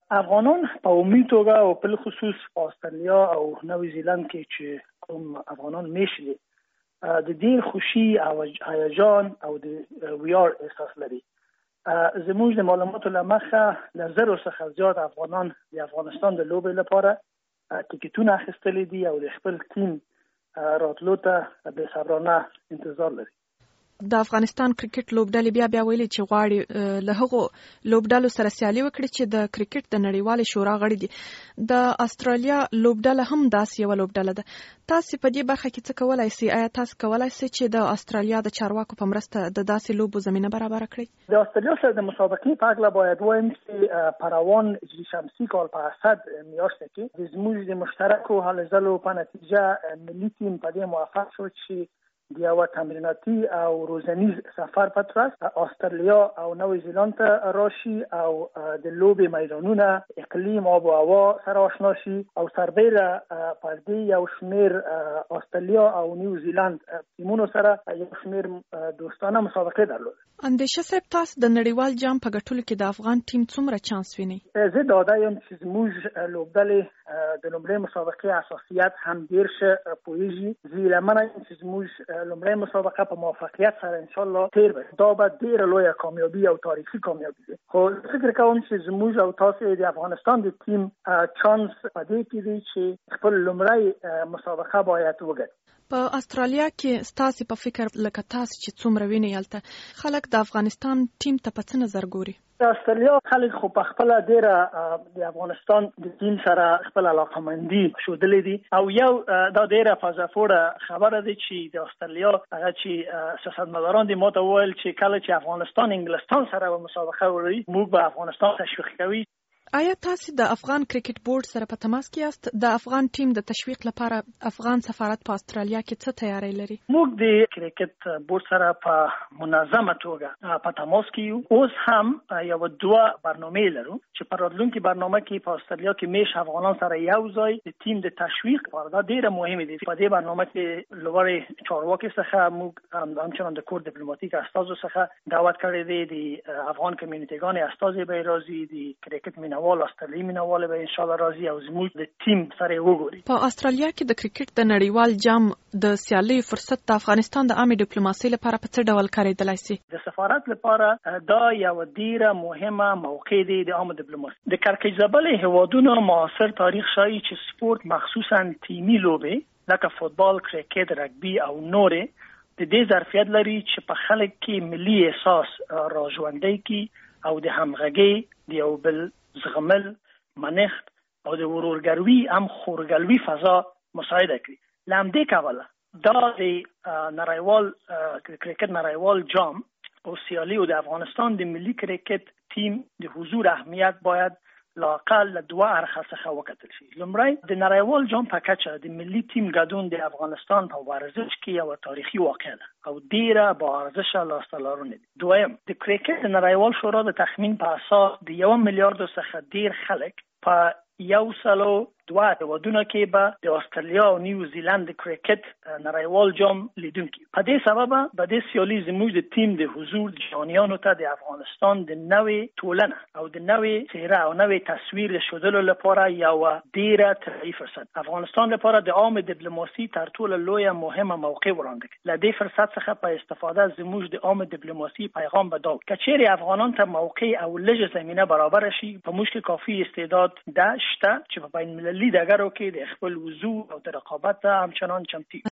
افغانان په عمومي توګه او په خصوص په استرالیا او نوی زیلند کې چې کوم افغانان میشي د ډیر خوشي او هیجان او د ویاړ احساس لري. زموږ د معلوماتو له مخه له 1000 څخه زیات افغانان د افغانستان د لوبې لپاره ټیکټونه اخیستلي دي او د خپل ټیم راتلو ته به صبرانه انتظار لري. د افغانستان کرکټ لوبډلې بیا ویلي چې غواړي له هغو لوبډلو سره سیالي وکړي چې د کرکټ د نړیوالې شورا غړي دي. د استرالیا لوبډله هم داسې یو لوبډله ده. تاسو په دې برخه کې څه کولای شئ؟ آیا تاسو کولای شئ چې د استرالیا د چارواکو په مرسته د داسې لوبو زمينه برابر کړئ؟ د استرالیا سره د مسابقې په اړه باید وایم چې په روان شمسي کال په اسد میاشت کې زموږ د مشترکو هلو ځلو په نتیجه ملي ټیم په دې موافق شو چې د یو تمریناتي او روزنیز سفر په ترڅ استرالیا او نوی زیلند ته راشي او د لوبې میدانونه، اقلیم، آب و هوا سره آشنا شي او سربیره پر دې یو شمیر استرالیا او نیو زیلند ټیمونو سره یو شمیر دوستانه مسابقه درلود. اندیشه صاحب، تاسو د نړیوال جام په ګټلو کې د افغان ټیم څومره چانس ویني؟ زه ډاډه یم چې زموږ لوبډلې د لومړۍ مسابقې اساسیت هم ډیر ښه پوهیږي. زه لمنه یم چې زموږ لومړۍ مسابقه په موفقیت سره ان شاء الله تیر وي. دا به ډیره لویه کامیابی او تاریخي کامیابی وي. خو فکر کوم چې زموږ او تاسو د افغانستان د ټیم چانس په دې کې دی چې خپل لومړۍ مسابقه باید وګټي. په استرالیا کې ستاسو په فکر لکه تاسو چې څومره ویني یالته خلک د افغانستان ټیم ته په څه نظر ګوري؟ د استرالیا خلک خو په خپل ډیره د افغانستان د ټیم سره خپل علاقمندي شودلې دي او یو دا ډیره فازافوره خبره ده چې د استرالیا هغه چې سیاستمداران د ماته ویل چې کله چې افغانستان انګلستان سره مسابقه وکړي موږ به افغانستان تشویق کوي. آیا تاسو د افغان کرکټ بورډ سره په تماس کې یاست؟ د افغان ټیم د تشویق لپاره افغان سفارت په استرالیا کې څه تیاری لري؟ موږ د کرکټ بورډ سره په منظمه توګه په تماس کې یو. اوس هم یو دوه برنامه لرو چې په راتلونکي برنامه کې په استرالیا کې میش افغانان سره یو ځای د ټیم د تشویق لپاره دا ډیره مهمه دي. په دې برنامه کې لوړې چارواکي څخه موږ همچنان د کور ډیپلوماټیک استازو څخه دعوت کړی دی. د افغان کمیونټیګان استازي به راځي، د کرکټ مینوال استرالیا مینوال به ان شاء الله راځي او زموږ د ټیم سره وګوري. په استرالیا کې د کرکټ د نړیوال جام د سیالي فرصت د افغانستان د عامه ډیپلوماسۍ لپاره په څه ډول کارېدلای شي؟ د سفارت لپاره دا یو ډیره مهمه موقع دی د عامه ډیپلوماسۍ. د کرکټ هیوادونو معاصر تاریخ ښایي چې سپورت مخصوصا ټیمي لوبې لکه فوتبال، کرکټ، رګبي او نورې د دې ظرفیت لري چې په خلک کې ملي احساس راژوندی کی او د همغږي د یو بل زغمل، منښت او د ورورګلوي هم خورګلوي فضا مساعده کړي. لامدې کوله دا د کرکټ نړیوال جام او سیالي او د افغانستان د ملي کرکټ ټیم د حضور اهمیت باید لاقل له دوه اړخه څخه وکتل شي. لومړی د نړیوال جام په کچه د ملي ټیم ګډون د افغانستان په ورزش کې یو تاریخي واقعه ده او ډیره با ارزښه لاسته لرونه دي. دویم، د کرکټ نړیوال شورا د تخمین په اساس د 1 میلیارډ څخه ډیر خلک په 102 هیوادونو کې به د استرالیا او نیو زیلند د کرکټ نړیوال جام لیدونکي. په دې سبب به د سیالي زموږ د ټیم د حضور جهانیانو ته د افغانستان د نوې ټولنه او د نوې څیره او نوې تصویر شودلو لپاره یو ډیره طلایي فرصت. افغانستان لپاره د عامه ډیپلوماسي تر ټولو لویه مهمه موقع وړاندې کړي. له دې فرصت څخه په استفاده زموږ د عامه ډیپلوماسي پیغام بدل کچېرې افغانان ته موقع او لږه زمينه برابر شي په موږ کې کافي استعداد ده شته چې په بین المللي ډګرو کې د خپل وضو او د رقابت همچنان چمتو